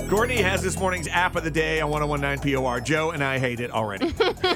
Courtney has this morning's app of the day on 1019 POR. Joe and I hate it already.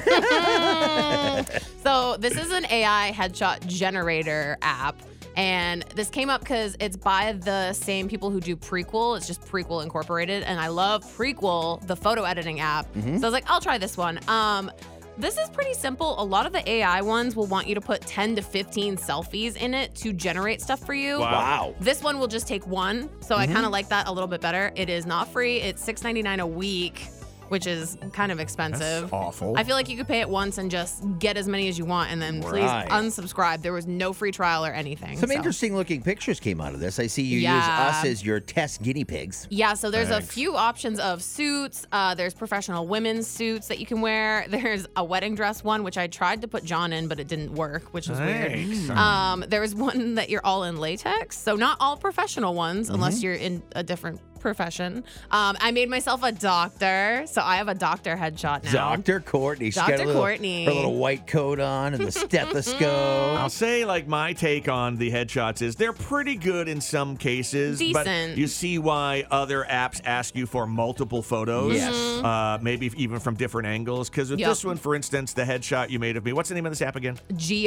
So this is an AI headshot generator app. And this came up because it's by the same people who do Prequel. It's just Prequel Incorporated. And I love Prequel, the photo editing app. So I was like, I'll try this one. This is pretty simple. A lot of the AI ones will want you to put 10 to 15 selfies in it to generate stuff for you. Wow. This one will just take one. So I kind of like that a little bit better. It is not free. It's $6.99 a week, which is kind of expensive. That's awful. I feel like you could pay it once and just get as many as you want and then please Right. unsubscribe. There was no free trial or anything. Some so. interesting looking pictures came out of this. I see you use us as your test guinea pigs. Yeah, so there's Thanks. a few options of suits. There's professional women's suits that you can wear. There's a wedding dress one, which I tried to put John in, but it didn't work, which was Thanks. weird. There was one that you're all in latex. So not all professional ones, unless you're in a different profession. I made myself a doctor, so I have a doctor headshot now. Dr. Courtney. She's Dr. got a little, Courtney. her little white coat on and the stethoscope. I'll say, like, my take on the headshots is they're pretty good in some cases. But Decent. you see why other apps ask you for multiple photos. Yes. Maybe even from different angles. Because with Yep. this one, for instance, the headshot you made of me. What's the name of this app again?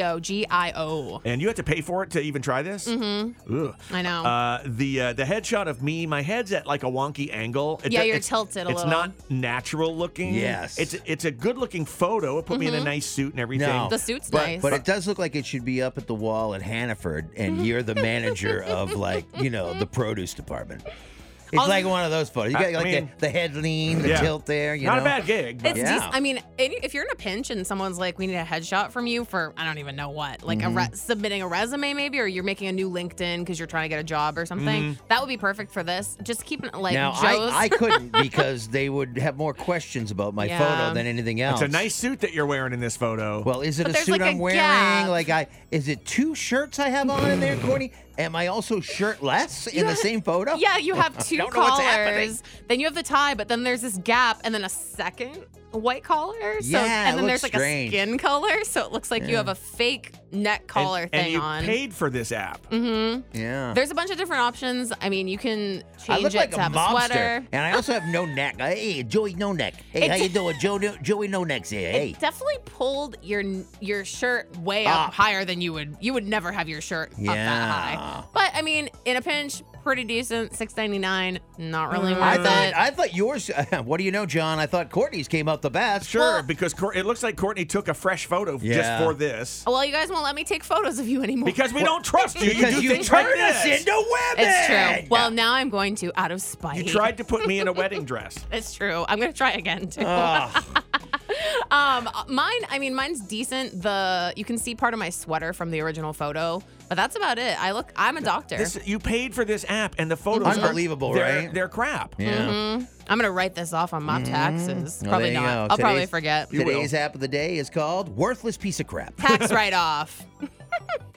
Gio. And you had to pay for it to even try this? Mm-hmm. I know. The headshot of me, my head's at like a wonky angle. Yeah, you're tilted a little. It's not natural looking. Yes. It's a good looking photo. It put me in a nice suit and everything. No. The suit's But, nice. but it does look like it should be up at the wall at Hannaford, and you're the manager of, like, the produce department. It's Also- like one of those photos. You got I like mean, the head lean, the yeah. tilt there. Not a bad gig. But It's Yeah. decent. I mean, if you're in a pinch and someone's like, we need a headshot from you for, I don't even know what, like submitting a resume maybe, or you're making a new LinkedIn because you're trying to get a job or something, that would be perfect for this. Just keep it like Now, Joe's. I couldn't because they would have more questions about my Yeah. photo than anything else. It's a nice suit that you're wearing in this photo. Well, is it But a there's suit like a I'm wearing? gap. Is it two shirts I have on in there, Courtney? Am I also shirtless in the same photo? Yeah, you have two Don't know what's happening. collars. Then you have the tie, but then there's this gap and then a second white collar. So, Yeah, and it then there's looks like strange. a skin color. So it looks like you have a fake neck collar and thing you on. paid for this app. Yeah. There's a bunch of different options. I mean, you can I change look it like to a have a mobster, sweater. and I also have no neck. Hey, Joey No Neck. Hey, how you doing, Joey No Neck's here. Hey. It definitely pulled your shirt way up higher than you would never have your shirt up that Yeah. high. But I mean, in a pinch, pretty decent. $6.99, not really worth I thought yours. What do you know, John? I thought Courtney's came out the best. Sure, because it looks like Courtney took a fresh photo just Yeah. for this. Well, you guys won't let me take photos of you anymore. Because we don't trust you. Because you do you things like turn us this. into women. It's true. Well, now I'm going to out of spite. You tried to put me in a wedding dress. It's true. I'm gonna try again too. Mine's decent. You can see part of my sweater from the original photo, but that's about it. I'm a doctor. You paid for this app, and the photos Unbelievable, they're right? crap. Yeah. I'm gonna write this off on my taxes. Well, Probably there you not. go. I'll probably Today's- forget. You will. Today's app of the day is called Worthless Piece of Crap. Tax write off.